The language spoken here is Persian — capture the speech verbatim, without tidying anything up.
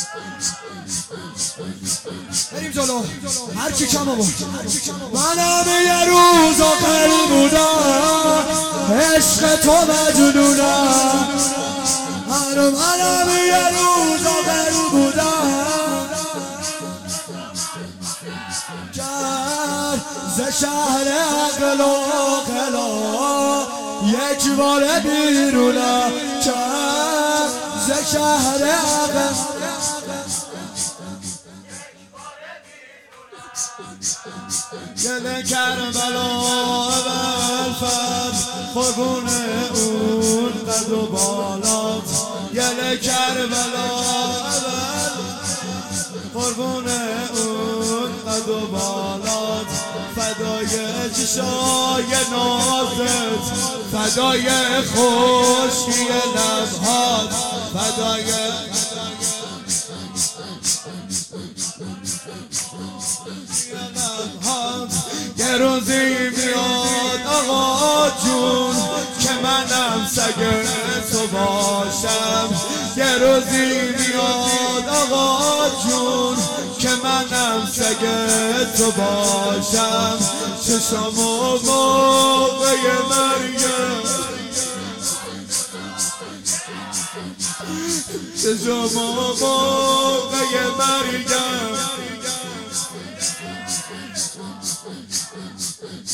بریم جلو هر کی کمو بود. منم یه روز آخر بودم عشق تو مجنونم. منم یه روز آخر بودم ز شهر عقل و خلا یک بار بیرونم ز شهر عقل. گل کربلا اول فرد قربون اون قد و بالات. گل کربلا اول قربون اون قد و بالات. فدای چشای نازت فدای خشکی لبهات. فدای یه روزی میاد آقا جون که منم سگ تو باشم. یه روزی میاد آقا جون که منم سگ تو باشم. چشم و موقع مریم چشم و موقع مریم